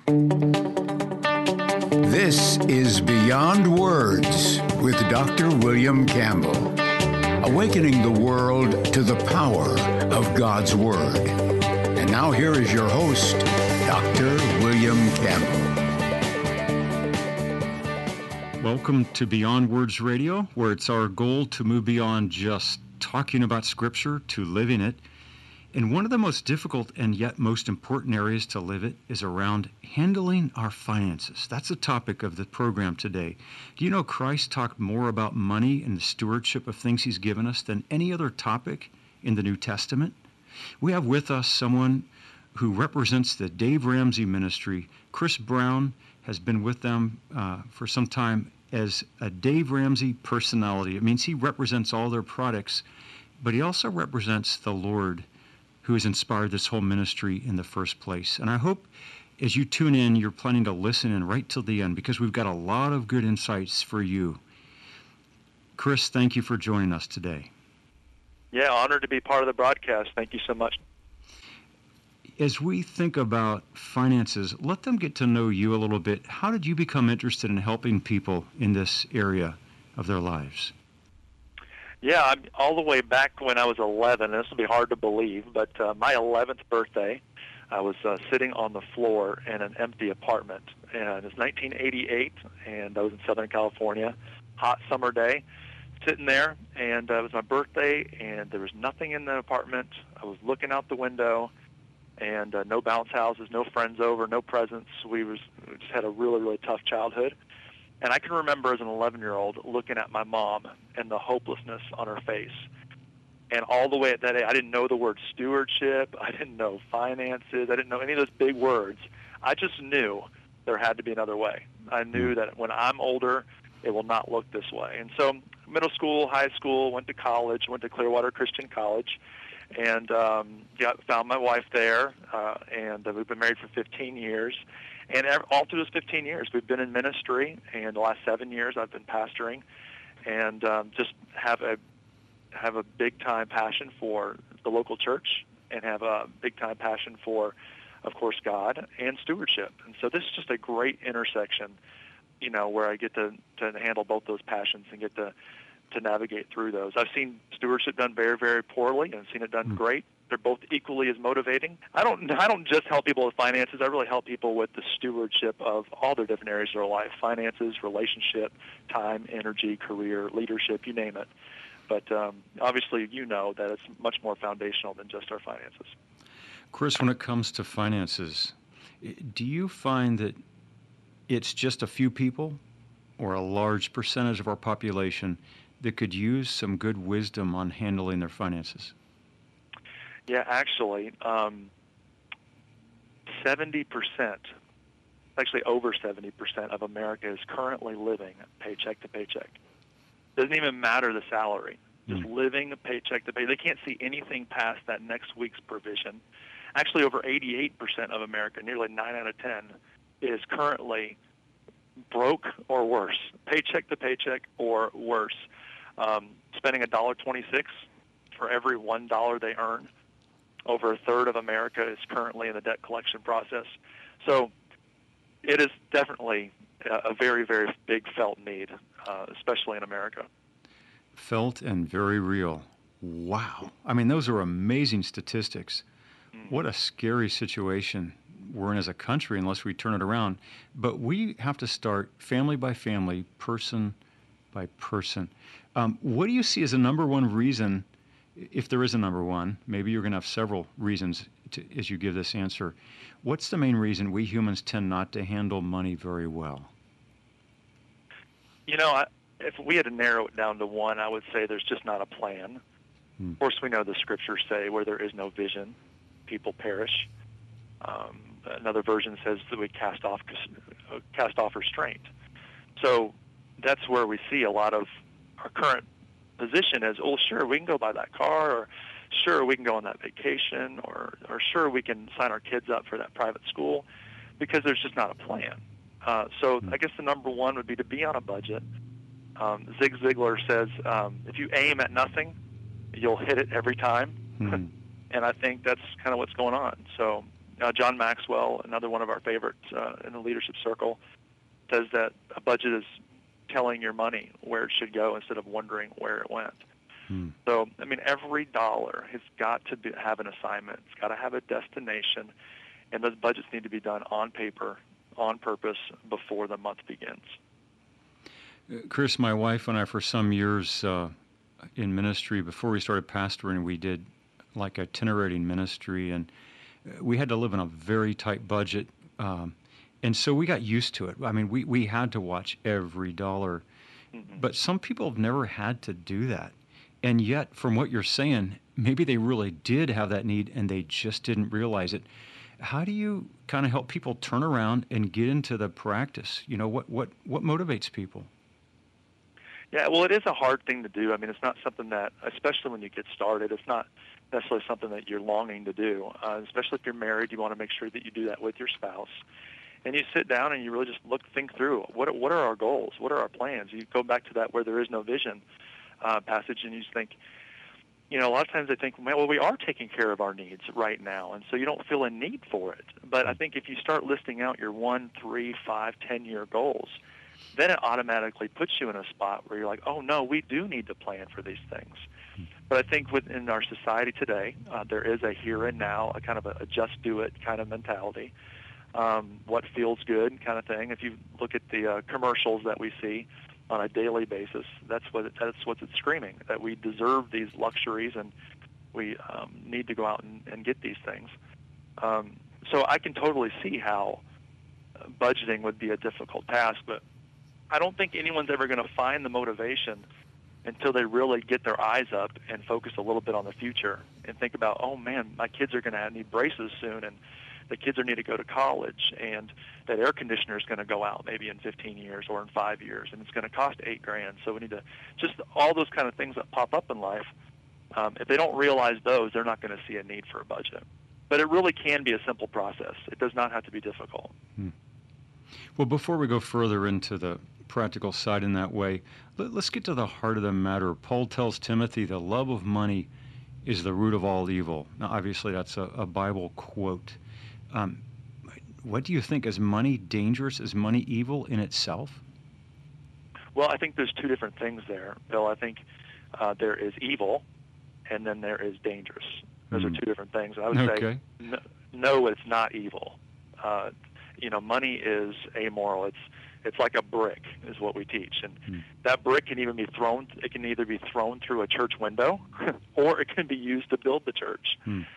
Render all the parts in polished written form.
This is Beyond Words with Dr. William Campbell, awakening the world to the power of God's Word. And now here is your host, Dr. William Campbell. Welcome to Beyond Words Radio, where it's our goal to move beyond just talking about Scripture to living it. And one of the most difficult and yet most important areas to live it is around handling our finances. That's the topic of the program today. Do you know Christ talked more about money and the stewardship of things he's given us than any other topic in the New Testament? We have with us someone who represents the Dave Ramsey Ministry. Chris Brown has been with them for some time as a Dave Ramsey personality. It means he represents all their products, but he also represents the Lord who has inspired this whole ministry in the first place. And I hope as you tune in, you're planning to listen in right till the end, because we've got a lot of good insights for you. Chris, thank you for joining us today. Yeah, honored to be part of the broadcast. Thank you so much. As we think about finances, let them get to know you a little bit. How did you become interested in helping people in this area of their lives? Yeah, I'm all the way back when I was 11. This will be hard to believe, but my 11th birthday, I was sitting on the floor in an empty apartment. And it was 1988, and I was in Southern California, hot summer day, sitting there, and it was my birthday, and there was nothing in the apartment. I was looking out the window, and no bounce houses, no friends over, no presents. We just had a really, really tough childhood. And I can remember as an 11-year-old looking at my mom and the hopelessness on her face. And all the way at that age, I didn't know the word stewardship. I didn't know finances. I didn't know any of those big words. I just knew there had to be another way. I knew that when I'm older, it will not look this way. And so middle school, high school, went to college, went to Clearwater Christian College, and found my wife there, and we've been married for 15 years. And all through those 15 years, we've been in ministry, and the last 7 years I've been pastoring, and just have a big-time passion for the local church, and have a big-time passion for, of course, God and stewardship. And so this is just a great intersection, where I get to handle both those passions and get to navigate through those. I've seen stewardship done very, very poorly, and I've seen it done great. They're both equally as motivating. I don't just help people with finances. I really help people with the stewardship of all their different areas of their life: finances, relationship, time, energy, career, leadership, you name it. But obviously, that it's much more foundational than just our finances. Chris, when it comes to finances, do you find that it's just a few people or a large percentage of our population that could use some good wisdom on handling their finances? Yeah, actually, 70%, actually over 70% of America is currently living paycheck to paycheck. Doesn't even matter the salary, just living paycheck to paycheck. They can't see anything past that next week's provision. Actually, over 88% of America, nearly 9 out of 10, is currently broke or worse, paycheck to paycheck or worse, spending $1.26 for every $1 they earn. Over a third of America is currently in the debt collection process. So it is definitely a very, very big felt need, especially in America. Felt and very real. Wow. I mean, those are amazing statistics. What a scary situation we're in as a country unless we turn it around. But we have to start family by family, person by person. What do you see as the number one reason, if there is a number one? Maybe you're going to have several reasons as you give this answer. What's the main reason we humans tend not to handle money very well? If we had to narrow it down to one, I would say there's just not a plan. Of course, we know the scriptures say where there is no vision, people perish. Another version says that we cast off restraint. So that's where we see a lot of our current position is, oh, sure, we can go buy that car, or sure, we can go on that vacation, or sure, we can sign our kids up for that private school, because there's just not a plan. So I guess the number one would be to be on a budget. Zig Ziglar says, if you aim at nothing, you'll hit it every time. And I think that's kind of what's going on. So John Maxwell, another one of our favorites in the leadership circle, says that a budget is telling your money where it should go instead of wondering where it went. So, I mean, every dollar has got to have an assignment. It's got to have a destination, and those budgets need to be done on paper, on purpose, before the month begins. Chris, my wife and I, for some years in ministry, before we started pastoring, we did like itinerating ministry, and we had to live on a very tight budget. And so we got used to it. I mean, we had to watch every dollar. But some people have never had to do that. And yet, from what you're saying, maybe they really did have that need and they just didn't realize it. How do you kind of help people turn around and get into the practice? You know, what motivates people? Yeah, well, it is a hard thing to do. I mean, it's not something that, especially when you get started, it's not necessarily something that you're longing to do. Especially if you're married, you want to make sure that you do that with your spouse. And you sit down and you really just think through, what are our goals? What are our plans? You go back to that where there is no vision passage, and you just think, you know, a lot of times I think, well, we are taking care of our needs right now, and so you don't feel a need for it. But I think if you start listing out your 1, 3, 5, 10-year goals, then it automatically puts you in a spot where you're like, oh, no, we do need to plan for these things. But I think within our society today, there is a here and now, a kind of a just do it kind of mentality, what feels good kind of thing. If you look at the commercials that we see on a daily basis, that's what it's screaming, that we deserve these luxuries and we need to go out and get these things. So I can totally see how budgeting would be a difficult task, but I don't think anyone's ever going to find the motivation until they really get their eyes up and focus a little bit on the future and think about, oh man, my kids are going to need braces soon, and the kids are need to go to college, and that air conditioner is going to go out maybe in 15 years or in 5 years, and it's going to cost $8,000. So we need to just all those kind of things that pop up in life. If they don't realize those, they're not going to see a need for a budget. But it really can be a simple process. It does not have to be difficult. Well, before we go further into the practical side in that way, let's get to the heart of the matter. Paul tells Timothy, the love of money is the root of all evil. Now, obviously, that's a Bible quote. What do you think? Is money dangerous? Is money evil in itself? Well, I think there's two different things there, Bill. I think there is evil, and then there is dangerous. Those are two different things. I would say, no, it's not evil. Money is amoral. It's like a brick, is what we teach, and that brick can even be thrown. It can either be thrown through a church window, or it can be used to build the church.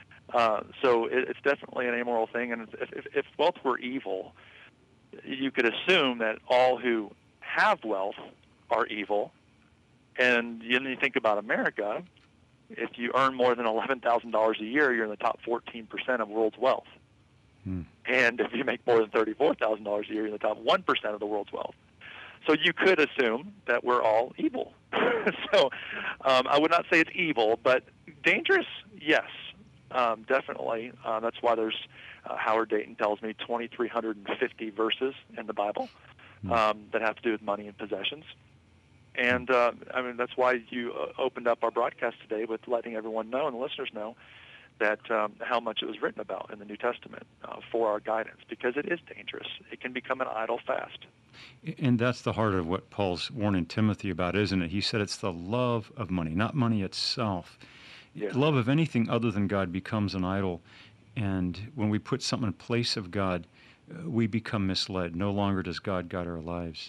So it's definitely an amoral thing. And if wealth were evil, you could assume that all who have wealth are evil. And then you think about America. If you earn more than $11,000 a year, you're in the top 14% of world's wealth. And if you make more than $34,000 a year, you're in the top 1% of the world's wealth. So you could assume that we're all evil. So I would not say it's evil, but dangerous, yes, definitely. That's why there's, Howard Dayton tells me, 2,350 verses in the Bible that have to do with money and possessions. And, that's why you opened up our broadcast today with letting everyone know and the listeners know that how much it was written about in the New Testament for our guidance, because it is dangerous. It can become an idol fast. And that's the heart of what Paul's warning Timothy about, isn't it? He said it's the love of money, not money itself. Yeah. Love of anything other than God becomes an idol. And when we put something in place of God, we become misled. No longer does God guide our lives.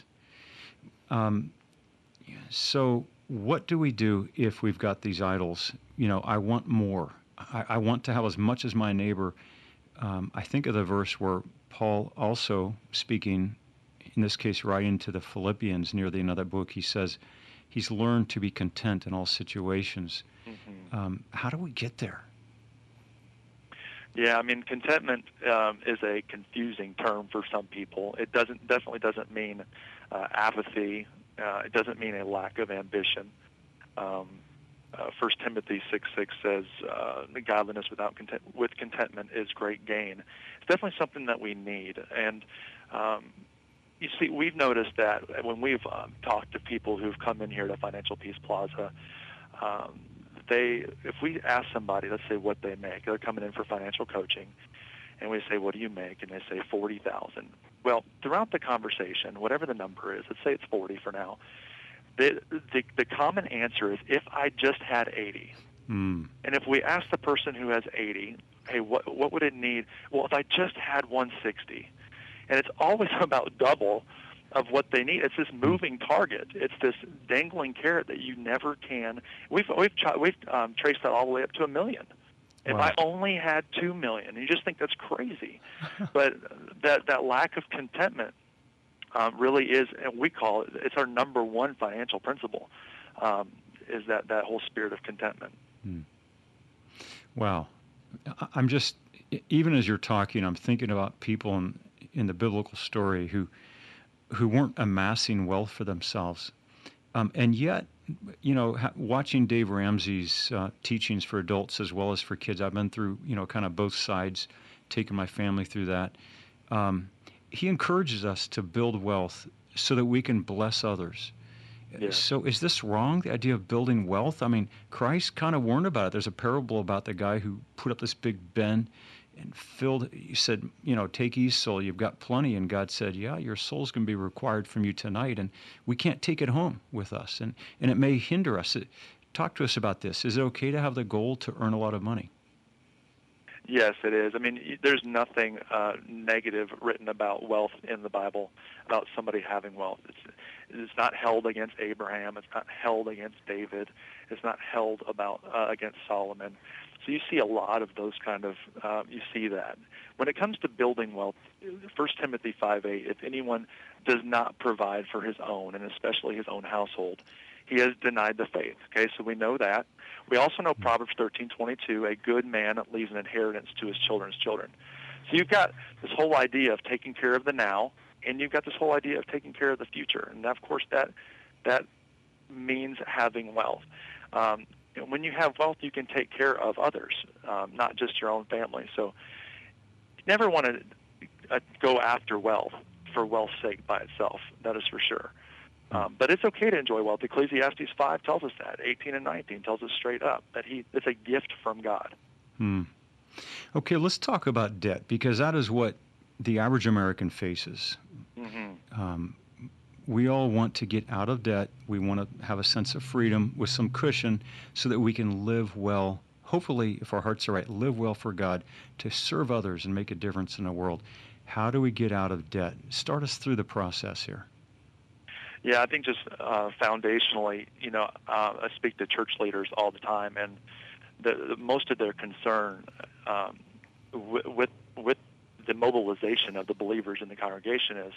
So what do we do if we've got these idols? I want more. I want to have as much as my neighbor. I think of the verse where Paul, also speaking, in this case writing to the Philippians near the end of that book, he says he's learned to be content in all situations. How do we get there? Yeah, contentment is a confusing term for some people. It definitely doesn't mean apathy. It doesn't mean a lack of ambition. 1 Timothy 6:6 says, godliness with contentment is great gain. It's definitely something that we need. And you see, we've noticed that when we've talked to people who've come in here to Financial Peace Plaza, if we ask somebody, let's say what they make, they're coming in for financial coaching, And we say, what do you make? And they say 40,000. Well, throughout the conversation, whatever the number is, let's say it's 40 for now, the common answer is, if I just had 80. And if we ask the person who has 80, hey, what would it need? Well, if I just had 160. And it's always about double of what they need. It's this moving target. It's this dangling carrot that you never can. We've traced that all the way up to $1 million. If I only had 2 million, you just think that's crazy. But that lack of contentment really is, and we call it, it's our number one financial principle, is that whole spirit of contentment. Wow. I'm just, even as you're talking, I'm thinking about people in the biblical story who weren't amassing wealth for themselves. And yet, watching Dave Ramsey's teachings for adults as well as for kids, I've been through, kind of both sides, taking my family through that. He encourages us to build wealth so that we can bless others. Yeah. So is this wrong, the idea of building wealth? I mean, Christ kind of warned about it. There's a parable about the guy who put up this big bin and filled, he said, take ease, soul, you've got plenty. And God said, yeah, your soul's going to be required from you tonight, and we can't take it home with us, and it may hinder us. Talk to us about this. Is it okay to have the goal to earn a lot of money? Yes, it is. I mean, there's nothing negative written about wealth in the Bible, about somebody having wealth. It's not held against Abraham. It's not held against David. It's not held against Solomon. So you see a lot of those kind of, you see that. When it comes to building wealth, 1 Timothy 5:8, if anyone does not provide for his own, and especially his own household, he has denied the faith. Okay, so we know that. We also know Proverbs 13:22, a good man leaves an inheritance to his children's children. So you've got this whole idea of taking care of the now, and you've got this whole idea of taking care of the future. And of course, that means having wealth. When you have wealth, you can take care of others, not just your own family. So you never want to go after wealth for wealth's sake by itself. That is for sure. But it's okay to enjoy wealth. Ecclesiastes 5 tells us that. 18 and 19 tells us straight up that it's a gift from God. Okay, let's talk about debt, because that is what the average American faces. We all want to get out of debt. We want to have a sense of freedom with some cushion so that we can live well. Hopefully, if our hearts are right, live well for God, to serve others and make a difference in the world. How do we get out of debt? Start us through the process here. Yeah, I think just foundationally, I speak to church leaders all the time, and most of their concern with the mobilization of the believers in the congregation is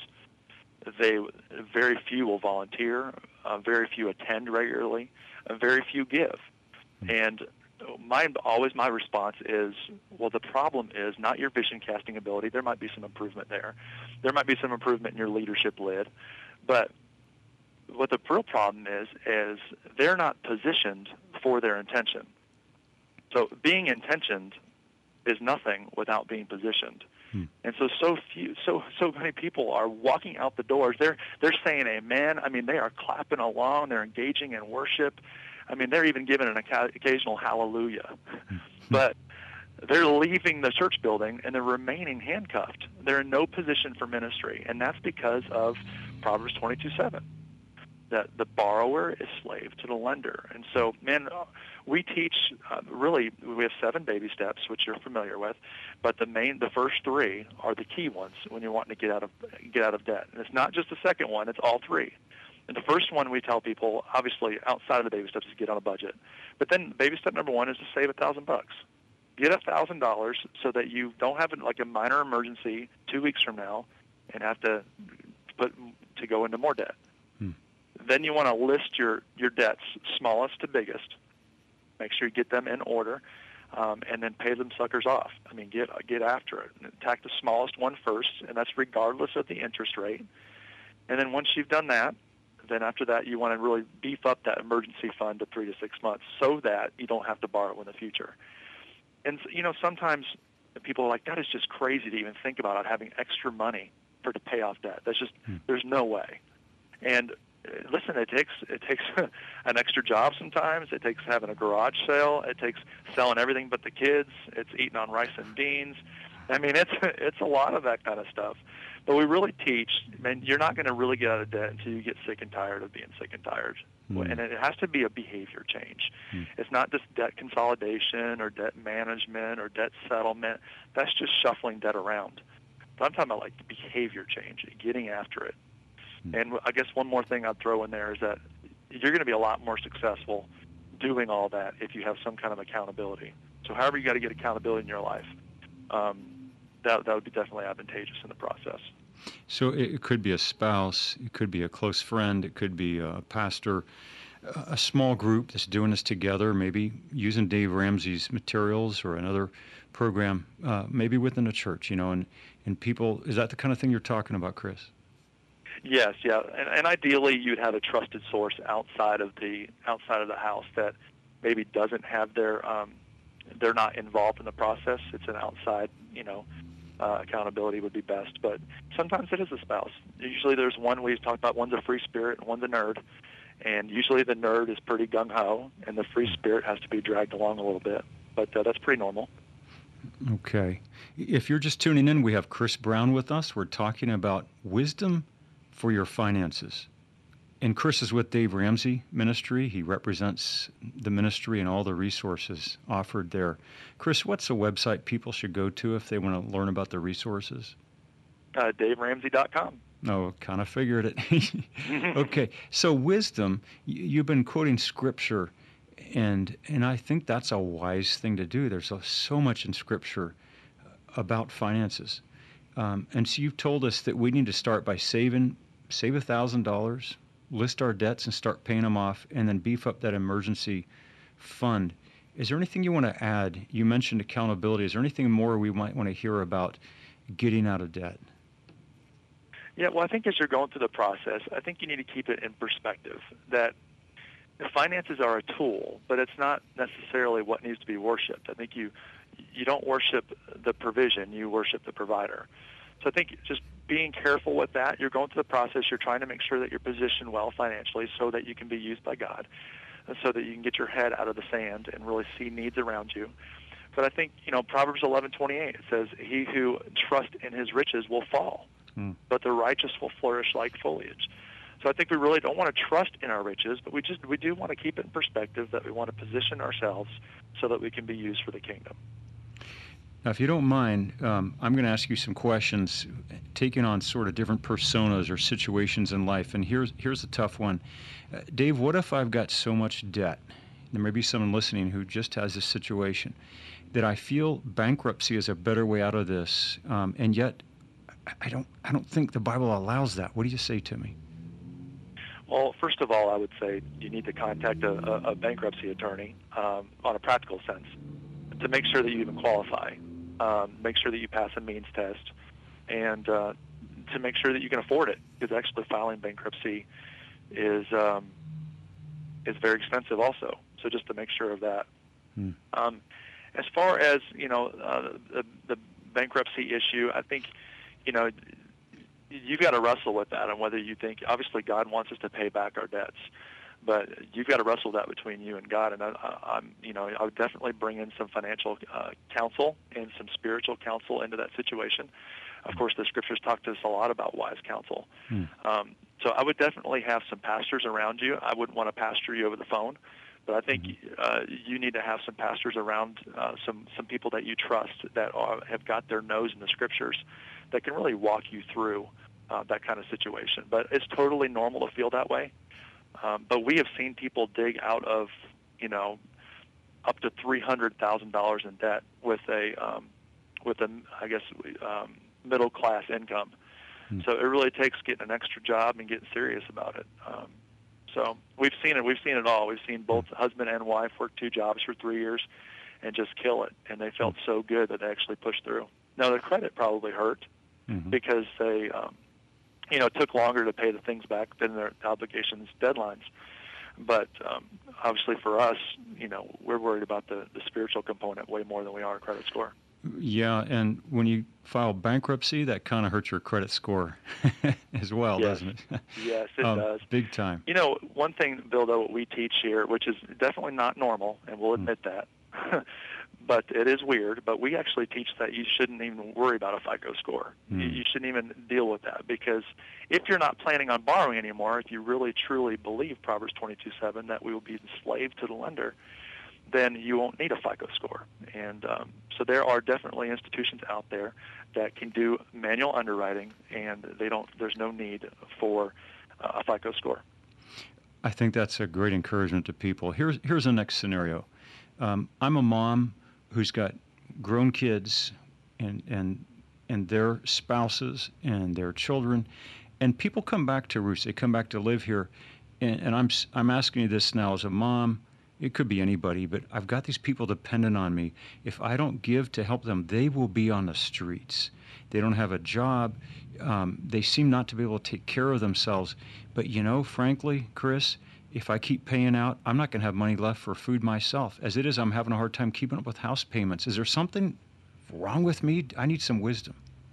very few will volunteer, very few attend regularly, very few give. And my response is, well, the problem is not your vision casting ability. There might be some improvement there. There might be some improvement in your leadership lid, but what the real problem is they're not positioned for their intention. So being intentioned is nothing without being positioned. And so many people are walking out the doors. They're saying amen. I mean, they are clapping along. They're engaging in worship. I mean, they're even giving an occasional hallelujah. But they're leaving the church building and they're remaining handcuffed. They're in no position for ministry, and that's because of Proverbs 22:7. That the borrower is slave to the lender. And so, we teach, we have 7 baby steps, which you're familiar with, but the first 3 are the key ones when you're wanting to get out of debt. And it's not just the second one, it's all 3. And the first one we tell people, obviously outside of the baby steps, is get on a budget. But then baby step number 1 is to save $1,000. Get $1,000 so that you don't have a minor emergency 2 weeks from now and have to go into more debt. Then you want to list your debts, smallest to biggest. Make sure you get them in order, and then pay them suckers off. I mean, get after it. And attack the smallest one first, and that's regardless of the interest rate. And then once you've done that, then after that you want to really beef up that emergency fund to 3 to 6 months so that you don't have to borrow in the future. And sometimes people are like, that is just crazy to even think about having extra money to pay off debt. That's just there's no way. And listen, it takes an extra job sometimes. It takes having a garage sale. It takes selling everything but the kids. It's eating on rice and beans. I mean, it's a lot of that kind of stuff. But we really teach, man, you're not going to really get out of debt until you get sick and tired of being sick and tired. And it has to be a behavior change. It's not just debt consolidation or debt management or debt settlement. That's just shuffling debt around. But I'm talking about like the behavior change, getting after it. And I guess one more thing I'd throw in there is that you're going to be a lot more successful doing all that if you have some kind of accountability. So however you got to get accountability in your life, that would be definitely advantageous in the process. So it could be a spouse, it could be a close friend, it could be a pastor, a small group that's doing this together, maybe using Dave Ramsey's materials or another program, maybe within a church, and people, is that the kind of thing you're talking about, Chris? Yes, yeah, and ideally you'd have a trusted source outside of the house that maybe doesn't have they're not involved in the process. It's an outside, accountability would be best. But sometimes it is a spouse. Usually there's one we talked about. One's a free spirit and one's a nerd, and usually the nerd is pretty gung ho, and the free spirit has to be dragged along a little bit. But that's pretty normal. Okay, if you're just tuning in, we have Chris Brown with us. We're talking about wisdom for your finances. And Chris is with Dave Ramsey Ministry. He represents the ministry and all the resources offered there. Chris, what's a website people should go to if they want to learn about the resources? DaveRamsey.com. Oh, kind of figured it. Okay, so wisdom, you've been quoting Scripture, and I think that's a wise thing to do. There's so much in Scripture about finances. And so you've told us that we need to start by save $1,000, list our debts and start paying them off, and then beef up that emergency fund. Is there anything you want to add? You mentioned accountability. Is there anything more we might want to hear about getting out of debt? Yeah, well, I think as you're going through the process, I think you need to keep it in perspective that the finances are a tool, but it's not necessarily what needs to be worshipped. I think you don't worship the provision, you worship the provider. So I think just being careful with that. You're going through the process. You're trying to make sure that you're positioned well financially so that you can be used by God and so that you can get your head out of the sand and really see needs around you. But I think, Proverbs 11:28, it says, he who trusts in his riches will fall, but the righteous will flourish like foliage. So I think we really don't want to trust in our riches, but we do want to keep it in perspective that we want to position ourselves so that we can be used for the kingdom. Now, if you don't mind, I'm going to ask you some questions, taking on sort of different personas or situations in life. And here's a tough one. Dave, what if I've got so much debt? There may be someone listening who just has this situation that I feel bankruptcy is a better way out of this, and yet I don't think the Bible allows that. What do you say to me? Well, first of all, I would say you need to contact a bankruptcy attorney on a practical sense to make sure that you even qualify. Make sure that you pass a means test, and to make sure that you can afford it, because actually filing bankruptcy is very expensive also. So just to make sure of that. As far as the bankruptcy issue, I think you've got to wrestle with that, and whether you think, obviously God wants us to pay back our debts, but you've got to wrestle that between you and God. And I would definitely bring in some financial counsel and some spiritual counsel into that situation. Of course, the scriptures talk to us a lot about wise counsel. So I would definitely have some pastors around you. I wouldn't want to pastor you over the phone, but I think you need to have some pastors around, some people that you trust that have got their nose in the scriptures that can really walk you through that kind of situation. But it's totally normal to feel that way. But we have seen people dig out of, up to $300,000 in debt with a middle class income. So it really takes getting an extra job and getting serious about it. So we've seen it. We've seen it all. We've seen both husband and wife work 2 jobs for 3 years and just kill it. And they felt so good that they actually pushed through. Now, the credit probably hurt because they, took longer to pay the things back than their obligations deadlines. But obviously for us, we're worried about the spiritual component way more than we are a credit score. Yeah, and when you file bankruptcy, that kind of hurts your credit score as well, doesn't it? Yes, it does. Big time. One thing, Bill, though, what we teach here, which is definitely not normal, and we'll admit that, but it is weird. But we actually teach that you shouldn't even worry about a FICO score. You shouldn't even deal with that, because if you're not planning on borrowing anymore, if you really truly believe Proverbs 22:7 that we will be enslaved to the lender, then you won't need a FICO score. And so there are definitely institutions out there that can do manual underwriting, and there's no need for a FICO score. I think that's a great encouragement to people. Here's the next scenario. I'm a mom who's got grown kids and their spouses and their children, and people come back to Roost. They come back to live here, and I'm asking you this now as a mom. It could be anybody, but I've got these people dependent on me. If I don't give to help them, they will be on the streets. They don't have a job. They seem not to be able to take care of themselves. But frankly, Chris, if I keep paying out, I'm not going to have money left for food myself. As it is, I'm having a hard time keeping up with house payments. Is there something wrong with me? I need some wisdom.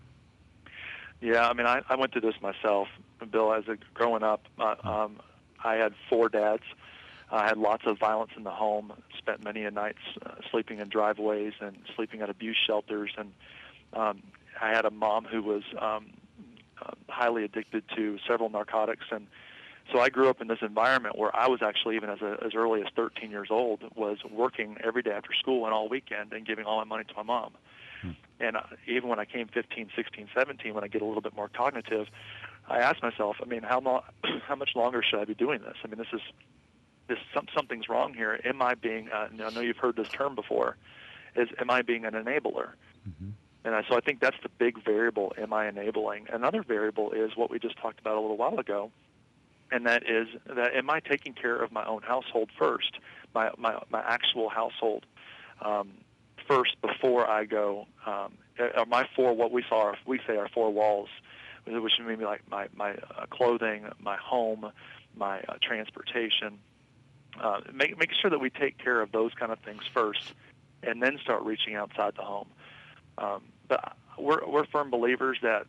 Yeah, I mean, I went through this myself, Bill. Growing up, I had 4 dads. I had lots of violence in the home, spent many a nights sleeping in driveways and sleeping at abuse shelters. And I had a mom who was highly addicted to several narcotics. And so I grew up in this environment where I was actually, even as early as 13 years old, was working every day after school and all weekend and giving all my money to my mom. And even when I came 15, 16, 17, when I get a little bit more cognitive, I asked myself, I mean, how much longer should I be doing this? I mean, something's wrong here. Am I being, I know you've heard this term before, am I being an enabler? Mm-hmm. And so I think that's the big variable, am I enabling? Another variable is what we just talked about a little while ago, and that is that am I taking care of my own household first, my actual household first before I go, my 4, what we say are 4 walls, which would be like my clothing, my home, my transportation, making sure that we take care of those kind of things first, and then start reaching outside the home. But we're firm believers that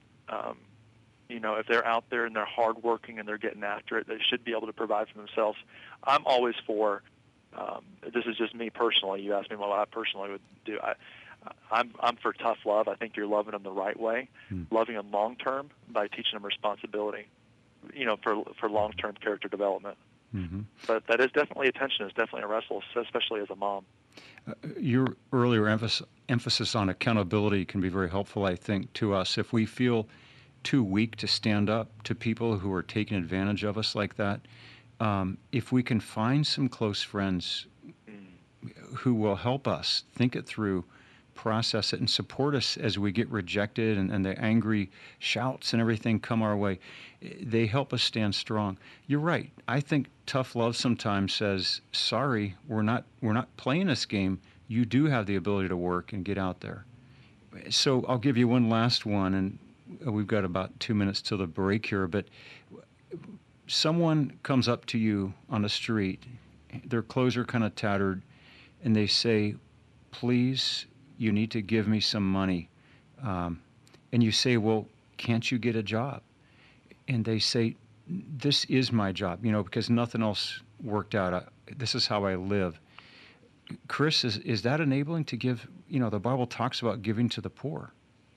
if they're out there and they're hardworking and they're getting after it, they should be able to provide for themselves. I'm always for. This is just me personally. You asked me what I personally would do. I'm for tough love. I think you're loving them the right way, loving them long term by teaching them responsibility. For long-term character development. Mm-hmm. But that is definitely a tension. It's definitely a wrestle, especially as a mom. Your earlier emphasis on accountability can be very helpful, I think, to us. If we feel too weak to stand up to people who are taking advantage of us like that, if we can find some close friends who will help us think it through, process it, and support us as we get rejected and the angry shouts and everything come our way, they help us stand strong. You're right. I think tough love sometimes says, sorry, we're not playing this game. You do have the ability to work and get out there. So I'll give you one last one, and we've got about 2 minutes till the break here, but someone comes up to you on the street, their clothes are kind of tattered, and they say, please, you need to give me some money. And you say, well, can't you get a job? And they say, this is my job, because nothing else worked out. This is how I live. Chris, is that enabling to give? The Bible talks about giving to the poor.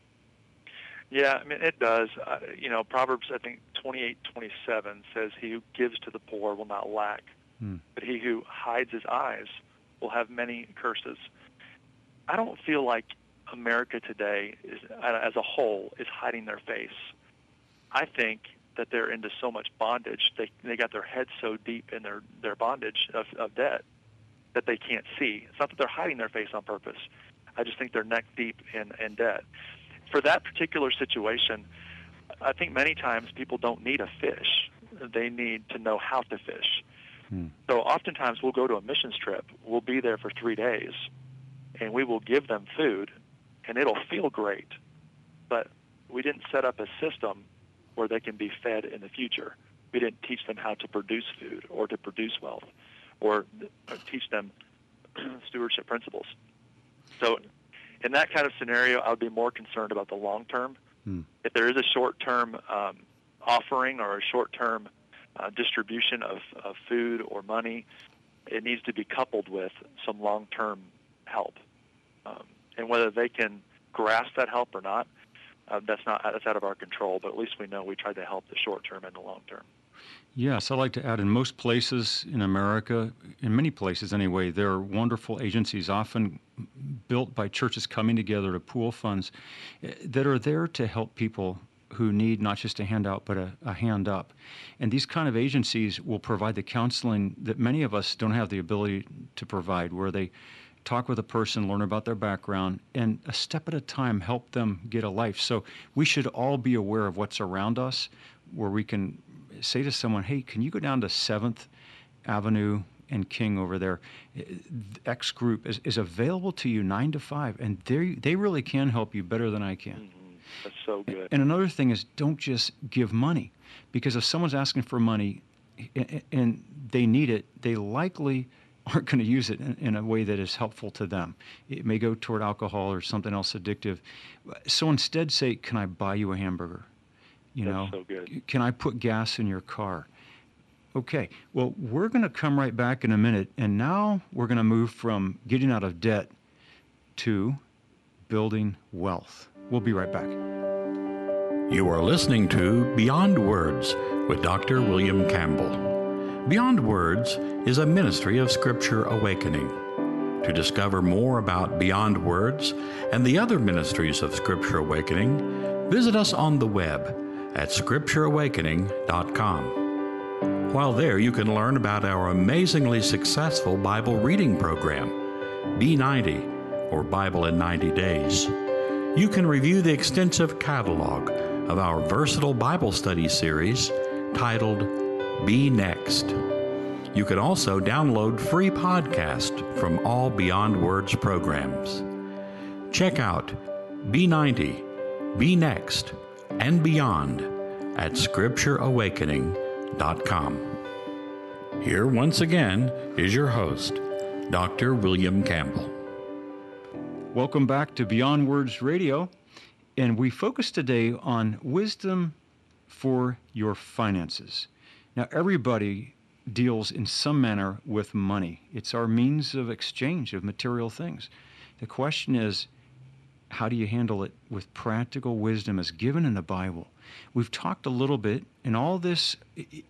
Yeah, I mean, it does. Proverbs, I think, 28:27 says, he who gives to the poor will not lack, but he who hides his eyes will have many curses. I don't feel like America today, as a whole, is hiding their face. I think that they're into so much bondage. They got their heads so deep in their bondage of debt that they can't see. It's not that they're hiding their face on purpose. I just think they're neck deep in debt. For that particular situation, I think many times people don't need a fish. They need to know how to fish. So oftentimes we'll go to a missions trip. We'll be there for 3 days, and we will give them food, and it'll feel great. But we didn't set up a system where they can be fed in the future. We didn't teach them how to produce food or to produce wealth or teach them stewardship principles. So in that kind of scenario, I would be more concerned about the long term. If there is a short-term offering or a short-term distribution of food or money, it needs to be coupled with some long-term help. And whether they can grasp that help or not, that's out of our control. But at least we know we tried to help the short term and the long term. Yes, I'd like to add in most places in America, in many places anyway, there are wonderful agencies often built by churches coming together to pool funds that are there to help people who need not just a handout but a hand up. And these kind of agencies will provide the counseling that many of us don't have the ability to provide, where they talk with a person, learn about their background, and a step at a time help them get a life. So we should all be aware of what's around us, where we can say to someone, hey, can you go down to 7th Avenue and King over there? X group is available to you 9 to 5, and they really can help you better than I can. Mm-hmm. That's so good. And another thing is, don't just give money, because if someone's asking for money and they need it, they likely aren't going to use it in a way that is helpful to them. It may go toward alcohol or something else addictive. So instead say, can I buy you a hamburger? That's so good. Can I put gas in your car? Okay, well, we're going to come right back in a minute, and now we're going to move from getting out of debt to building wealth. We'll be right back. You are listening to Beyond Words with Dr. William Campbell. Beyond Words is a ministry of Scripture Awakening. To discover more about Beyond Words and the other ministries of Scripture Awakening, visit us on the web at scriptureawakening.com. While there, you can learn about our amazingly successful Bible reading program, B90, or Bible in 90 Days. You can review the extensive catalog of our versatile Bible study series titled Be Next. You can also download free podcasts from all Beyond Words programs. Check out B90, Be Next, and beyond at scriptureawakening.com. Here once again is your host, Dr. William Campbell. Welcome back to Beyond Words Radio, and we focus today on wisdom for your finances. Now, everybody deals in some manner with money. It's our means of exchange of material things. The question is, how do you handle it with practical wisdom as given in the Bible? We've talked a little bit, and all this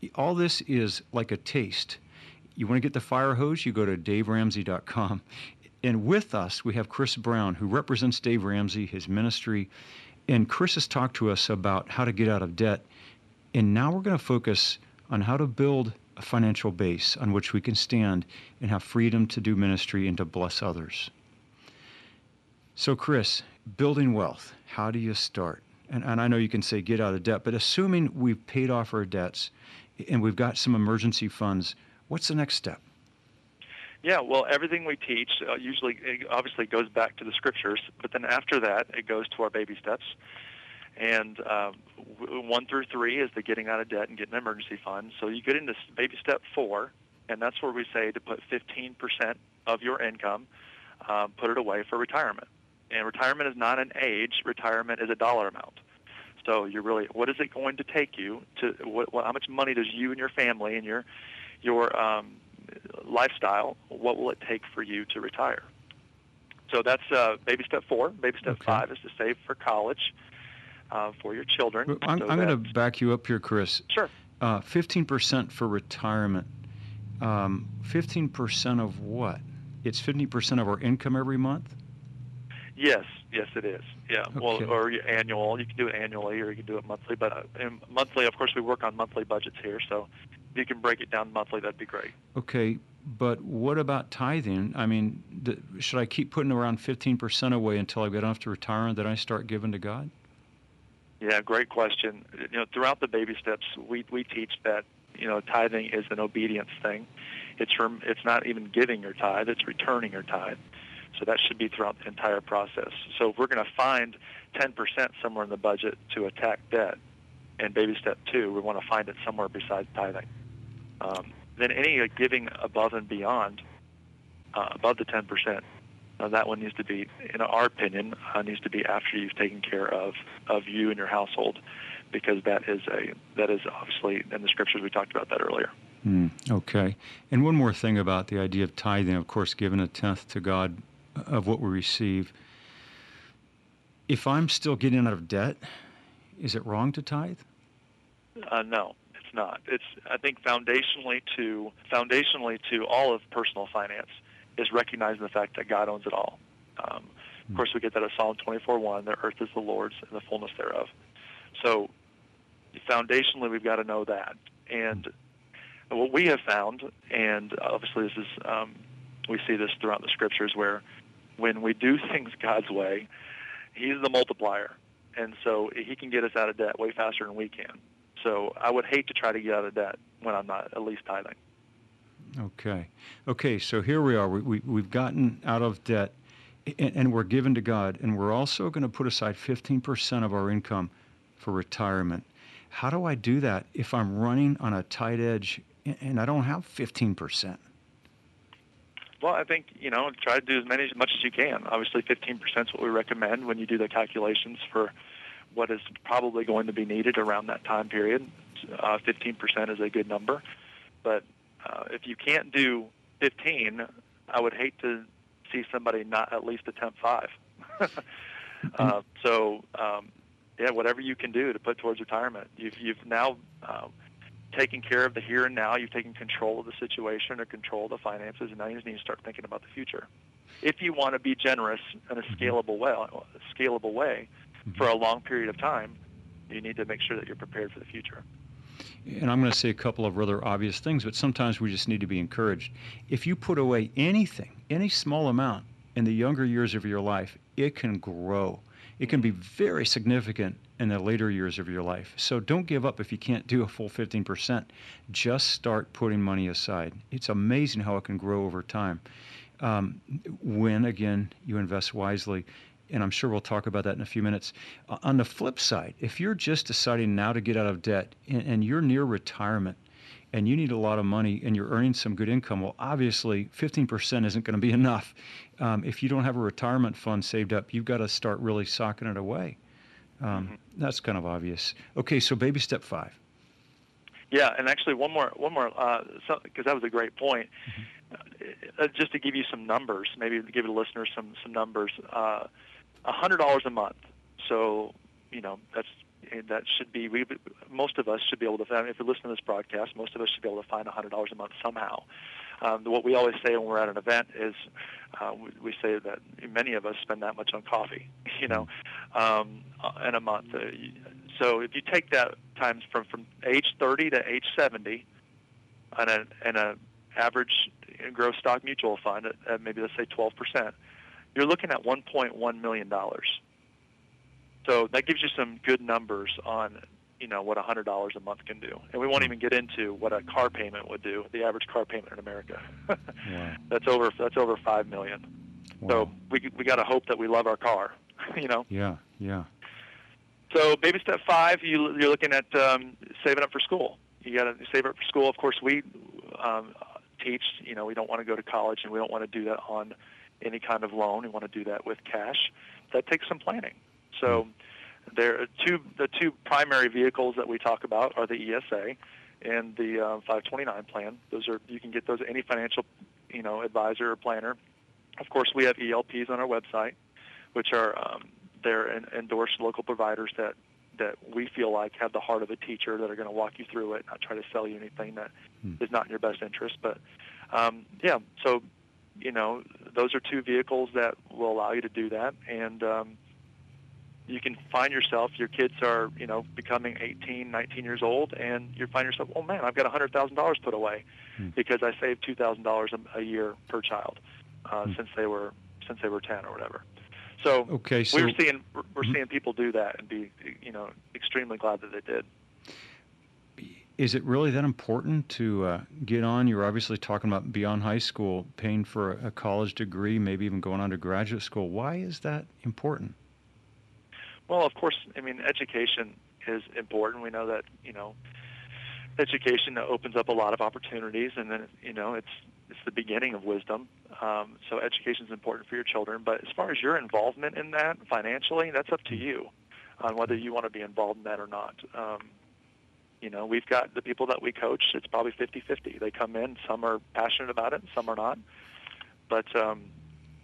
is like a taste. You want to get the fire hose, you go to DaveRamsey.com. And with us, we have Chris Brown, who represents Dave Ramsey, his ministry. And Chris has talked to us about how to get out of debt. And now we're going to focus on how to build a financial base on which we can stand and have freedom to do ministry and to bless others. So, Chris, building wealth, how do you start? And I know you can say get out of debt, but assuming we've paid off our debts and we've got some emergency funds, what's the next step? Yeah, well, everything we teach obviously goes back to the Scriptures, but then after that, it goes to our baby steps. And 1 through 3 is the getting out of debt and getting an emergency fund. So you get into baby step 4, and that's where we say to put 15% of your income, put it away for retirement. And retirement is not an age. Retirement is a dollar amount. So you're really, what is it going to take you to, how much money does you and your family and your lifestyle, what will it take for you to retire? So that's baby step 4. Baby step 5 is to save for college for your children. I'm going to back you up here, Chris. Sure. 15% for retirement. 15% of what? It's 50% of our income every month? Yes, it is. Yeah. Okay. Well, or annual. You can do it annually, or you can do it monthly. But monthly, of course, we work on monthly budgets here. So if you can break it down monthly, that'd be great. Okay, but what about tithing? I mean, should I keep putting around 15% away until I get enough to retire and then I start giving to God? Yeah, great question. Throughout the baby steps, we teach that tithing is an obedience thing. It's not even giving your tithe; it's returning your tithe. So that should be throughout the entire process. So if we're going to find 10% somewhere in the budget to attack debt, in baby step 2, we want to find it somewhere besides tithing. Then any giving above and beyond, above the 10%, that one needs to be, in our opinion, needs to be after you've taken care of you and your household, because that is obviously in the Scriptures. We talked about that earlier. Okay. And one more thing about the idea of tithing, of course, giving a tenth to God of what we receive. If I'm still getting out of debt, is it wrong to tithe? No, it's not. It's, I think, foundationally to all of personal finance is recognizing the fact that God owns it all. Of course, we get that at Psalm 24:1, the earth is the Lord's and the fullness thereof. So foundationally, we've got to know that. And what we have found, and obviously this is, we see this throughout the scriptures, where when we do things God's way, he's the multiplier. And so he can get us out of debt way faster than we can. So I would hate to try to get out of debt when I'm not at least tithing. Okay, so here we are. We've gotten out of debt, and we're given to God, and we're also going to put aside 15% of our income for retirement. How do I do that if I'm running on a tight edge and I don't have 15%? Well, I think, try to do as much as you can. Obviously, 15% is what we recommend when you do the calculations for what is probably going to be needed around that time period. 15% is a good number. But if you can't do 15, I would hate to see somebody not at least attempt 5. Whatever you can do to put towards retirement. You've now taken care of the here and now. You've taken control of the situation or control of the finances, and now you just need to start thinking about the future. If you want to be generous in a scalable way for a long period of time, you need to make sure that you're prepared for the future. And I'm going to say a couple of rather obvious things, but sometimes we just need to be encouraged. If you put away anything, any small amount in the younger years of your life, it can grow. It can be very significant in the later years of your life. So don't give up if you can't do a full 15%. Just start putting money aside. It's amazing how it can grow over time when, again, you invest wisely. And I'm sure we'll talk about that in a few minutes. On the flip side, if you're just deciding now to get out of debt and you're near retirement and you need a lot of money and you're earning some good income, well, obviously 15% isn't going to be enough. If you don't have a retirement fund saved up, you've got to start really socking it away. That's kind of obvious. Okay, so baby step 5. Yeah, and actually one more, because that was a great point. Just to give you some numbers, maybe to give the listeners some numbers. $100 a month. So, that should be, most of us should be able to find, if you listen to this broadcast, most of us should be able to find $100 a month somehow. What we always say when we're at an event is we say that many of us spend that much on coffee, in a month. So if you take that times from age 30 to age 70 and a average gross stock mutual fund at maybe, let's say, 12%, you're looking at $1.1 million. So that gives you some good numbers on, what $100 a month can do. And we won't even get into what a car payment would do, the average car payment in America. Wow. That's over $5 million. Wow. So we got to hope that we love our car, Yeah. So baby step 5, you're looking at saving up for school. You got to save up for school. Of course, we teach, we don't want to go to college, and we don't want to do that on any kind of loan. We want to do that with cash. That takes some planning. So there are the two primary vehicles that we talk about are the ESA and the 529 plan. You can get those at any financial, advisor or planner. Of course, we have ELPs on our website, which are they're endorsed local providers that we feel like have the heart of a teacher, that are going to walk you through it, not try to sell you anything that is not in your best interest. But so those are two vehicles that will allow you to do that. And you can find yourself, your kids are, becoming 18, 19 years old, and you find yourself, oh man, I've got $100,000 put away because I saved $2,000 a year per child since they were 10 or whatever. So, we're seeing people do that and be, extremely glad that they did. Is it really that important to get on? You're obviously talking about beyond high school, paying for a college degree, maybe even going on to graduate school. Why is that important? Well, of course, education is important. We know that, education opens up a lot of opportunities, and then, it's the beginning of wisdom. So education is important for your children. But as far as your involvement in that financially, that's up to you on whether you want to be involved in that or not. We've got the people that we coach, it's probably 50-50. They come in, some are passionate about it, and some are not. But,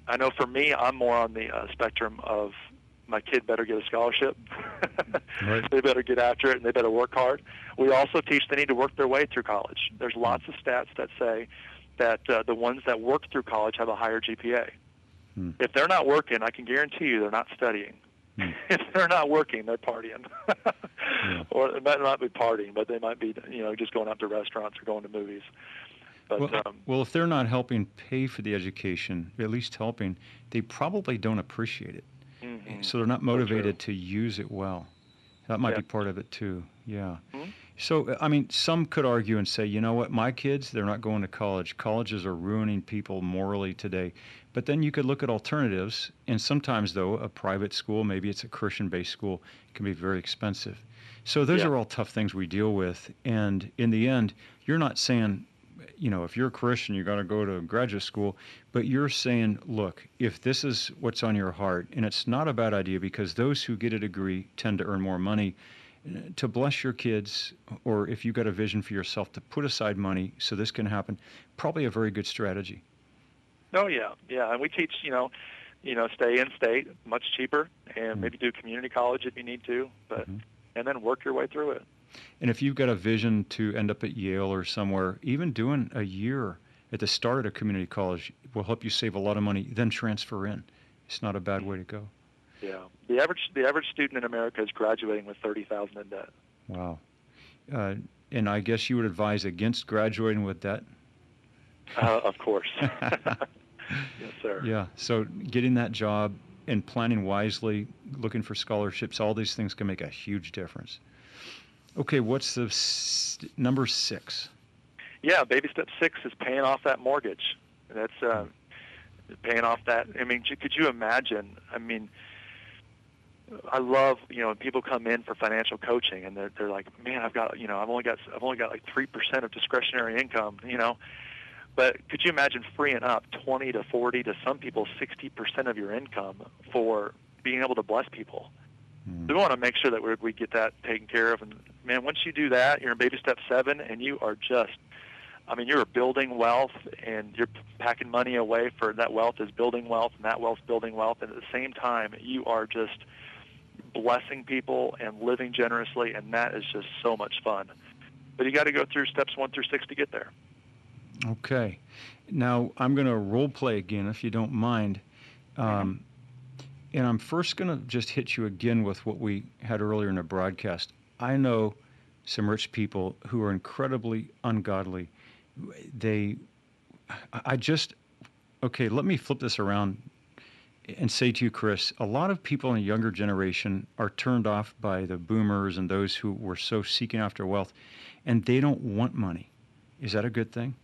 I know for me, I'm more on the spectrum of my kid better get a scholarship. Right. They better get after it, and they better work hard. We also teach they need to work their way through college. There's lots of stats that say that the ones that work through college have a higher GPA. If they're not working, I can guarantee you they're not studying. If they're not working, they're partying. Or they might not be partying, but they might be, just going out to restaurants or going to movies. But, well, if they're not helping pay for the education, at least helping, they probably don't appreciate it. So they're not motivated to use it well. That might be part of it too. Yeah. So, I mean, some could argue and say, you know what, my kids, they're not going to college. Colleges are ruining people morally today. But then you could look at alternatives, and sometimes, though, a private school, maybe it's a Christian-based school, can be very expensive. So those are all tough things we deal with. And in the end, you're not saying, if you're a Christian, you got to go to graduate school, but you're saying, look, if this is what's on your heart, and it's not a bad idea because those who get a degree tend to earn more money, to bless your kids, or if you've got a vision for yourself, to put aside money so this can happen, probably a very good strategy. Oh, yeah. And we teach, stay in state, much cheaper, and maybe do community college if you need to, but and then work your way through it. And if you've got a vision to end up at Yale or somewhere, even doing a year at the start of community college will help you save a lot of money, then transfer in. It's not a bad way to go. Yeah. The average student in America is graduating with $30,000 in debt. Wow. And I guess you would advise against graduating with debt? Of course. Yes, sir. Yeah. So getting that job and planning wisely, looking for scholarships, all these things can make a huge difference. Okay, what's the number 6? Yeah, baby step 6 is paying off that mortgage. That's paying off that. I mean, could you imagine? I mean, I love, when people come in for financial coaching and they're like, man, I've only got like 3% of discretionary income, But could you imagine freeing up 20 to 40 to some people 60% of your income for being able to bless people? So we want to make sure that we get that taken care of. And man, once you do that, you're in baby step 7, and you are you're building wealth, and you're packing money away for that wealth is building wealth, and that wealth's building wealth. And at the same time, you are just blessing people and living generously, and that is just so much fun. But you got to go through steps 1 through 6 to get there. Okay. Now, I'm going to role play again, if you don't mind. And I'm first going to just hit you again with what we had earlier in the broadcast. I know some rich people who are incredibly ungodly. Okay, let me flip this around and say to you, Chris, a lot of people in the younger generation are turned off by the boomers and those who were so seeking after wealth, and they don't want money. Is that a good thing?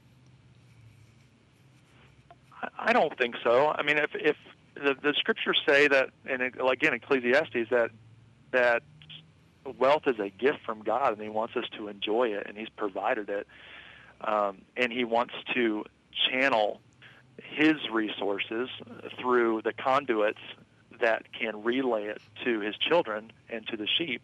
I don't think so. I mean, if the scriptures say that, and again, Ecclesiastes, that wealth is a gift from God, and He wants us to enjoy it, and He's provided it, and He wants to channel His resources through the conduits that can relay it to His children and to the sheep,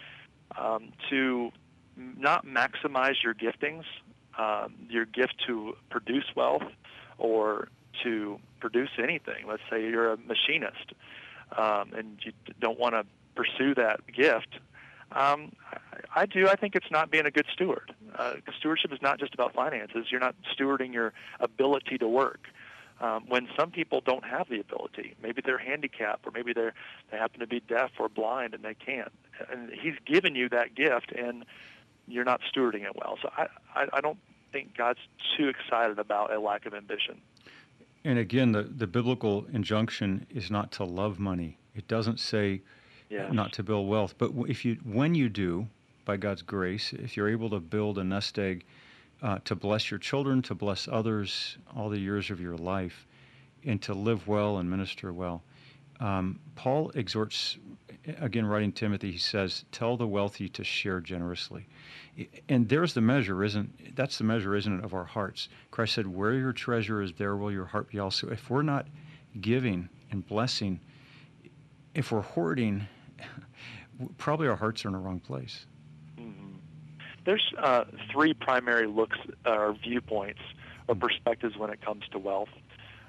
to not maximize your giftings, your gift to produce wealth or to produce anything. Let's say you're a machinist and you don't want to pursue that gift. I do. I think it's not being a good steward. Stewardship is not just about finances. You're not stewarding your ability to work. When some people don't have the ability, maybe they're handicapped, or maybe they happen to be deaf or blind and they can't. And He's given you that gift, and you're not stewarding it well. So I don't think God's too excited about a lack of ambition. And again, the biblical injunction is not to love money. It doesn't say not to build wealth. But when you do, by God's grace, if you're able to build a nest egg to bless your children, to bless others all the years of your life, and to live well and minister well, Paul exhorts, again, writing Timothy, he says, tell the wealthy to share generously. And there's the measure, that's the measure, isn't it, of our hearts? Christ said, where your treasure is, there will your heart be also. If we're not giving and blessing, if we're hoarding, probably our hearts are in the wrong place. Mm-hmm. There's 3 primary looks or viewpoints or perspectives when it comes to wealth.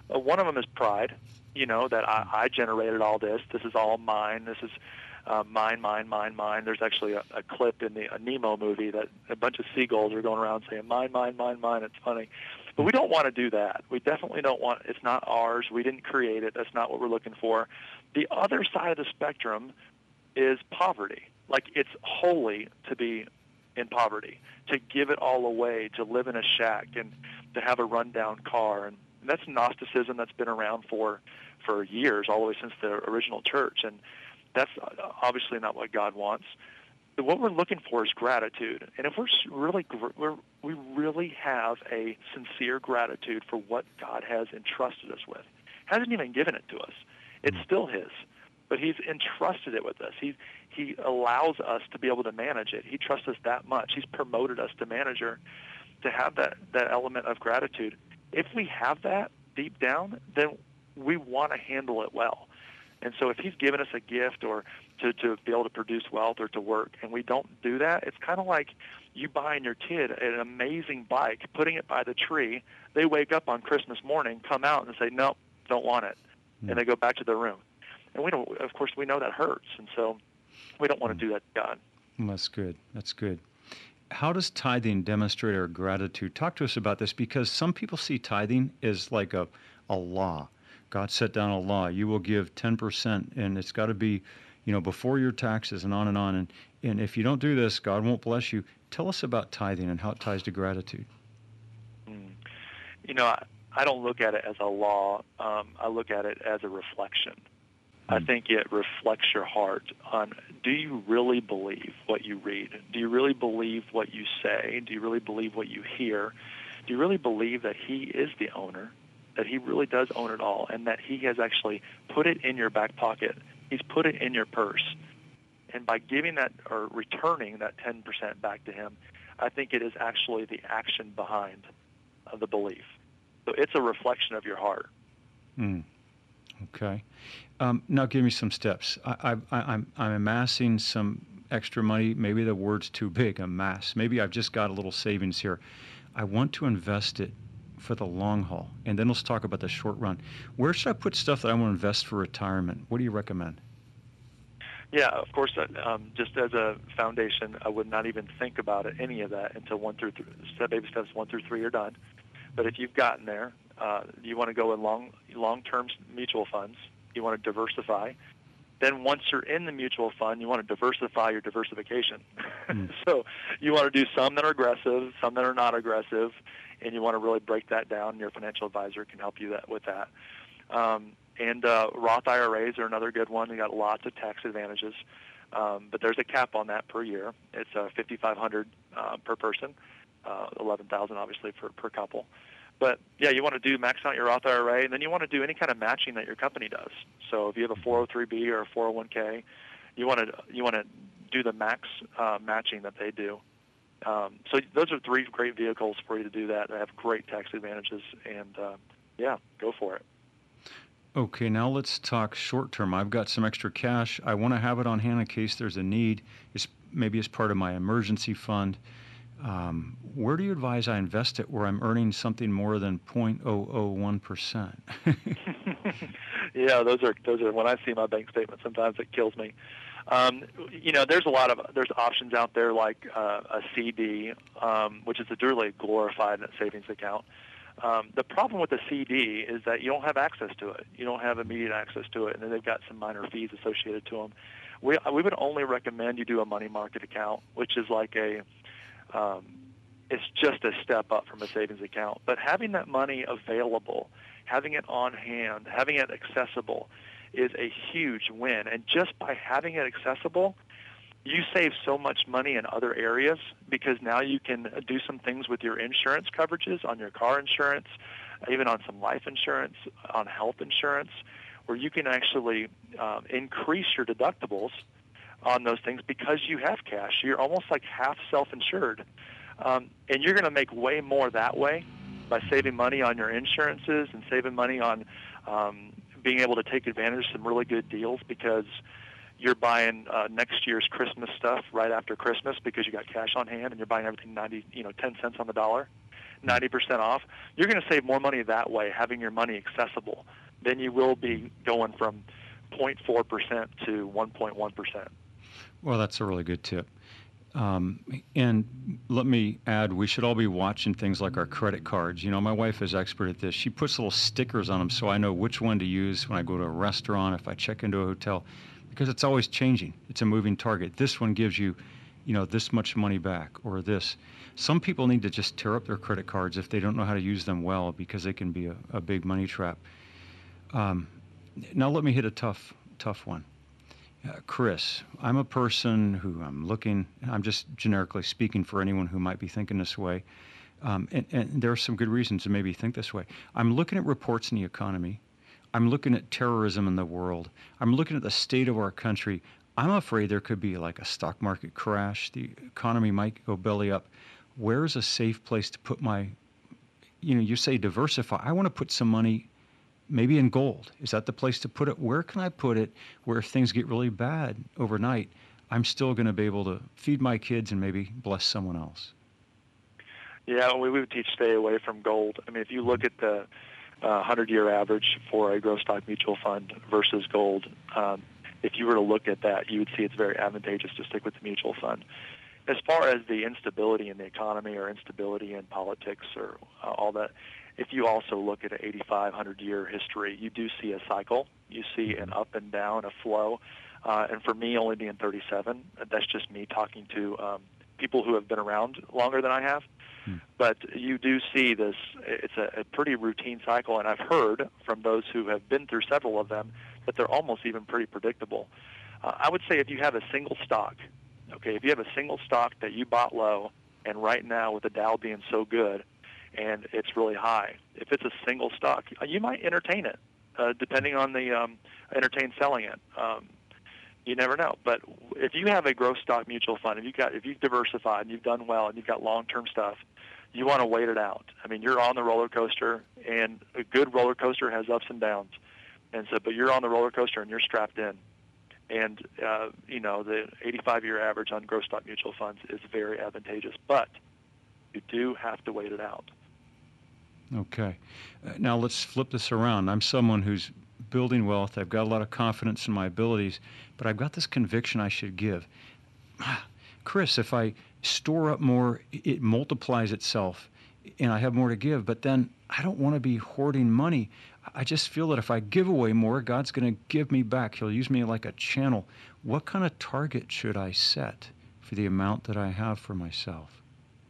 One of them is pride, that I generated all this. This is all mine. This is mine, mine, mine, mine. There's actually a clip in a Nemo movie that a bunch of seagulls are going around saying mine, mine, mine, mine. It's funny. But we don't want to do that. We definitely don't want, it's not ours. We didn't create it. That's not what we're looking for. The other side of the spectrum is poverty. Like, it's holy to be in poverty, to give it all away, to live in a shack and to have a rundown car. And that's Gnosticism that's been around for years, all the way since the original church. And that's obviously not what God wants. But what we're looking for is gratitude. And if we really have a sincere gratitude for what God has entrusted us with, hasn't even given it to us. It's still His, but He's entrusted it with us. He allows us to be able to manage it. He trusts us that much. He's promoted us to manager, to have that element of gratitude. If we have that deep down, then we want to handle it well. And so if He's given us a gift or to be able to produce wealth or to work, and we don't do that, it's kind of like you buying your kid an amazing bike, putting it by the tree. They wake up on Christmas morning, come out and say, nope, don't want it. And they go back to their room. And we don't, of course, we know that hurts. And so we don't want to do that to God. That's good. That's good. How does tithing demonstrate our gratitude? Talk to us about this, because some people see tithing as like a law. God set down a law. You will give 10%, and it's got to be, before your taxes, and on and on. And if you don't do this, God won't bless you. Tell us about tithing and how it ties to gratitude. I don't look at it as a law. I look at it as a reflection. I think it reflects your heart on, do you really believe what you read? Do you really believe what you say? Do you really believe what you hear? Do you really believe that He is the owner, that He really does own it all, and that He has actually put it in your back pocket? He's put it in your purse. And by giving that or returning that 10% back to Him, I think it is actually the action behind the belief. So it's a reflection of your heart. Okay. Now give me some steps. I'm amassing some extra money. Maybe the word's too big, amass. Maybe I've just got a little savings here. I want to invest it for the long haul. And then let's talk about the short run. Where should I put stuff that I want to invest for retirement? What do you recommend? Yeah, of course, just as a foundation, I would not even think about it, any of that, until baby steps 1 through 3 are done. But if you've gotten there, you want to go in long-term mutual funds. You want to diversify. Then once you're in the mutual fund, you want to diversify your diversification. So you want to do some that are aggressive, some that are not aggressive, and you want to really break that down. Your financial advisor can help you with that. And Roth IRAs are another good one. They got lots of tax advantages, but there's a cap on that per year. It's $5,500 per person, $11,000 obviously per couple. But yeah, you want to max out your Roth IRA, and then you want to do any kind of matching that your company does. So if you have a 403b or a 401k, you want to do the max matching that they do. So those are 3 great vehicles for you to do that. They have great tax advantages, and go for it. Okay, now let's talk short term. I've got some extra cash. I want to have it on hand in case there's a need. Maybe it's part of my emergency fund. Where do you advise I invest it where I'm earning something more than 0.001%? Yeah, those are when I see my bank statement, sometimes it kills me. There's options out there like a CD, which is a really glorified savings account. The problem with the CD is that you don't have access to it. You don't have immediate access to it, and then they've got some minor fees associated to them. We would only recommend you do a money market account, which is like it's just a step up from a savings account. But having that money available, having it on hand, having it accessible is a huge win. And just by having it accessible, you save so much money in other areas, because now you can do some things with your insurance coverages on your car insurance, even on some life insurance, on health insurance, where you can actually increase your deductibles on those things because you have cash. You're almost like half self-insured. And you're going to make way more that way by saving money on your insurances and saving money on being able to take advantage of some really good deals, because you're buying next year's Christmas stuff right after Christmas because you got cash on hand, and you're buying everything 10 cents on the dollar. 90% off, you're going to save more money that way, having your money accessible, than you will be going from 0.4% to 1.1%. Well, that's a really good tip. And let me add, we should all be watching things like our credit cards. You know, my wife is expert at this. She puts little stickers on them so I know which one to use when I go to a restaurant, if I check into a hotel, because it's always changing. It's a moving target. This one gives you, you know, this much money back or this. Some people need to just tear up their credit cards if they don't know how to use them well, because they can be a big money trap. Now let me hit a tough one. Chris, I'm a person who I'm just generically speaking for anyone who might be thinking this way, and there are some good reasons to maybe think this way. I'm looking at reports in the economy. I'm looking at terrorism in the world. I'm looking at the state of our country. I'm afraid there could be like a stock market crash. The economy might go belly up. Where's a safe place to put my, you say diversify. I want to put some money maybe in gold. Is that the place to put it? Where can I put it where if things get really bad overnight, I'm still going to be able to feed my kids and maybe bless someone else? Yeah, we would teach stay away from gold. I mean, if you look at the 100-year average for a growth stock mutual fund versus gold, if you were to look at that, you would see it's very advantageous to stick with the mutual fund. As far as the instability in the economy or instability in politics or all that, if you also look at an 8,500-year history, you do see a cycle. You see an up and down, a flow. And for me, only being 37, that's just me talking to people who have been around longer than I have. But you do see this. It's a pretty routine cycle, and I've heard from those who have been through several of them that they're almost even pretty predictable. I would say if you have a single stock, if you have a single stock that you bought low, and right now with the Dow being so good, and it's really high, if it's a single stock, you might entertain it, depending on the entertain selling it. You never know. But if you have a growth stock mutual fund, if you've diversified and you've done well and you've got long-term stuff, you want to wait it out. I mean, you're on the roller coaster, and a good roller coaster has ups and downs. And so, but you're on the roller coaster and you're strapped in. And, the 85-year average on growth stock mutual funds is very advantageous. But you do have to wait it out. Okay. Now let's flip this around. I'm someone who's building wealth. I've got a lot of confidence in my abilities, but I've got this conviction I should give. Chris, if I store up more, it multiplies itself, and I have more to give, but then I don't want to be hoarding money. I just feel that if I give away more, God's going to give me back. He'll use me like a channel. What kind of target should I set for the amount that I have for myself?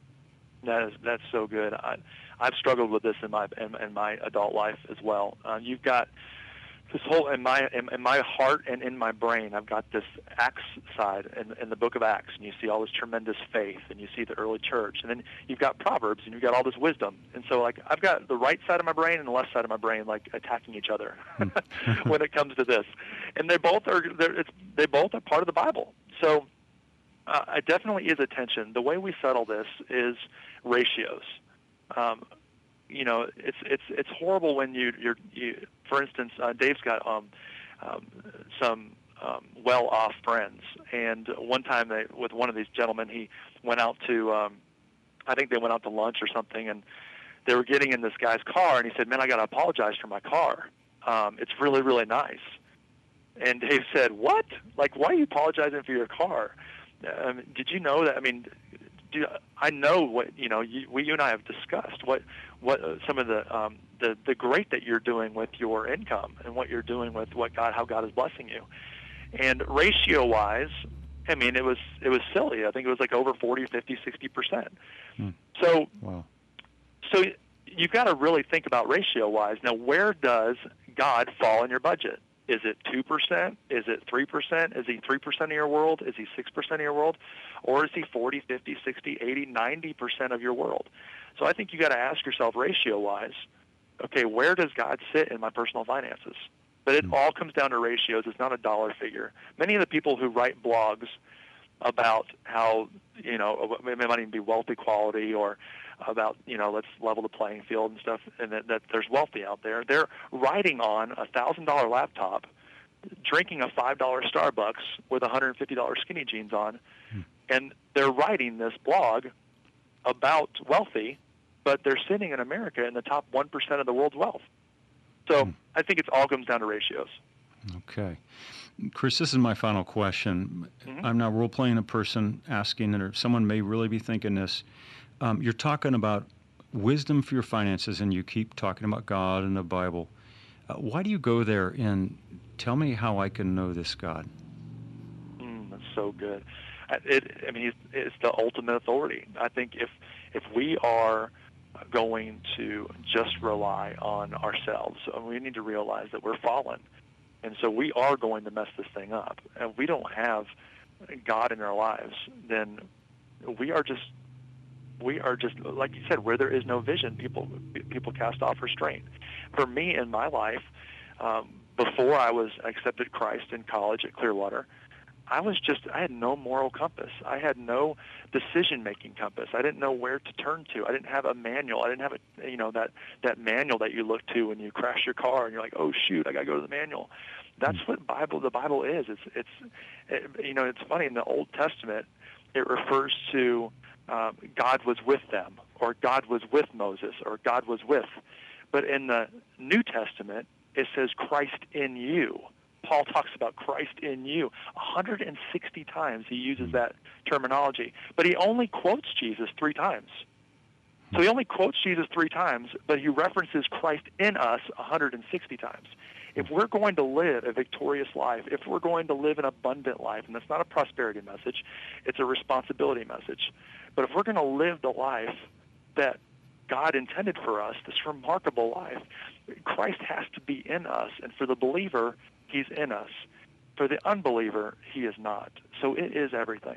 That's so good. I've struggled with this in my adult life as well. You've got this whole in my heart and in my brain. I've got this Acts side in the book of Acts, and you see all this tremendous faith, and you see the early church, and then you've got Proverbs, and you've got all this wisdom. And so, like, I've got the right side of my brain and the left side of my brain like attacking each other when it comes to this, and they both are part of the Bible. So it definitely is a tension. The way we settle this is ratios. It's horrible when you for instance, Dave's got some well-off friends, and one time with one of these gentlemen, he went out to I think they went out to lunch or something, and they were getting in this guy's car, and he said, "Man, I got to apologize for my car. It's really, really nice." And Dave said, "What? Like, why are you apologizing for your car? Did you know that? I mean, I know what you and I have discussed what some of the great that you're doing with your income and what you're doing with how God is blessing you, and ratio wise, I mean, it was silly. I think it was like over 40, 50, 60%. So, wow. So you've got to really think about ratio wise. Now, where does God fall in your budget? Is it 2%? Is it 3%? Is he 3% of your world? Is he 6% of your world? Or is he 40, 50, 60, 80, 90% of your world? So I think you got to ask yourself ratio-wise, okay, where does God sit in my personal finances? But it all comes down to ratios. It's not a dollar figure. Many of the people who write blogs about how, it might even be wealth equality or about, let's level the playing field and stuff, and that there's wealthy out there. They're writing on a $1,000 laptop, drinking a $5 Starbucks with $150 skinny jeans on, and they're writing this blog about wealthy, but they're sitting in America in the top 1% of the world's wealth. So I think it all comes down to ratios. Okay. Chris, this is my final question. I'm now role-playing a person asking, or someone may really be thinking this. You're talking about wisdom for your finances, and you keep talking about God and the Bible. Why do you go there and tell me how I can know this God? That's so good. It's the ultimate authority. I think if we are going to just rely on ourselves, we need to realize that we're fallen. And so we are going to mess this thing up. And if we don't have God in our lives, then we are just, like you said, where there is no vision, people cast off restraint. For me in my life, before I was accepted Christ in college at Clearwater, I had no moral compass. I had no decision-making compass. I didn't know where to turn to. I didn't have a manual. I didn't have that manual that you look to when you crash your car and you're like, oh shoot, I got to go to the manual. That's what the Bible is. It's funny, in the Old Testament, it refers to God was with them, or God was with Moses, or God was with. But in the New Testament, it says Christ in you. Paul talks about Christ in you. 160 times he uses that terminology. But he only quotes Jesus 3 times. So he only quotes Jesus 3 times, but he references Christ in us 160 times. If we're going to live a victorious life, if we're going to live an abundant life, and that's not a prosperity message, it's a responsibility message. But if we're going to live the life that God intended for us, this remarkable life, Christ has to be in us. And for the believer, he's in us. For the unbeliever, he is not. So it is everything.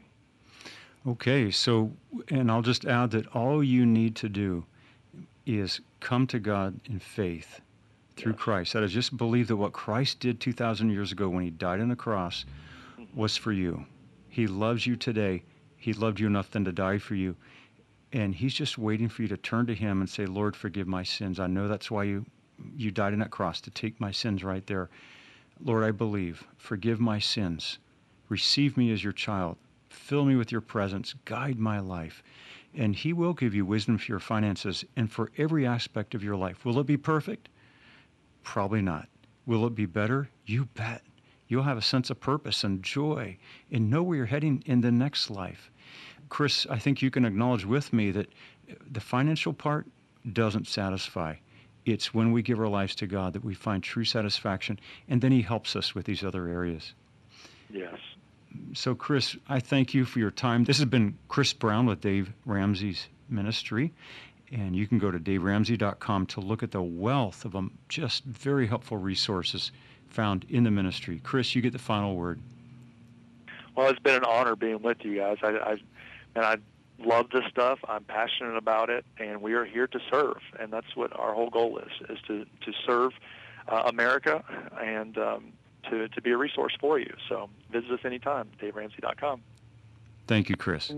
Okay, so, and I'll just add that all you need to do is come to God in faith through Christ. That is, just believe that what Christ did 2,000 years ago when he died on the cross was for you. He loves you today. He loved you enough then to die for you. And he's just waiting for you to turn to him and say, Lord, forgive my sins. I know that's why you died on that cross, to take my sins right there. Lord, I believe. Forgive my sins. Receive me as your child. Fill me with your presence. Guide my life. And he will give you wisdom for your finances and for every aspect of your life. Will it be perfect? Probably not. Will it be better? You bet. You'll have a sense of purpose and joy and know where you're heading in the next life. Chris, I think you can acknowledge with me that the financial part doesn't satisfy. It's when we give our lives to God that we find true satisfaction, and then he helps us with these other areas. Yes. So, Chris, I thank you for your time. This has been Chris Brown with Dave Ramsey's ministry, and you can go to daveramsey.com to look at the wealth of just very helpful resources found in the ministry. Chris, you get the final word. Well, it's been an honor being with you guys. I love this stuff. I'm passionate about it, and we are here to serve, and that's what our whole goal is to serve America and to be a resource for you. So visit us anytime, daveramsey.com. Thank you, Chris.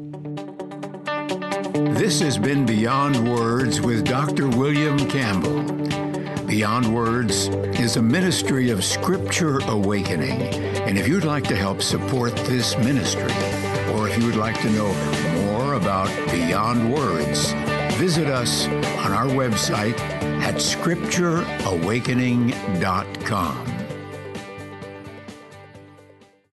This has been Beyond Words with Dr. William Campbell. Beyond Words is a ministry of Scripture Awakening. And if you'd like to help support this ministry, or if you would like to know more about Beyond Words, visit us on our website at scriptureawakening.com.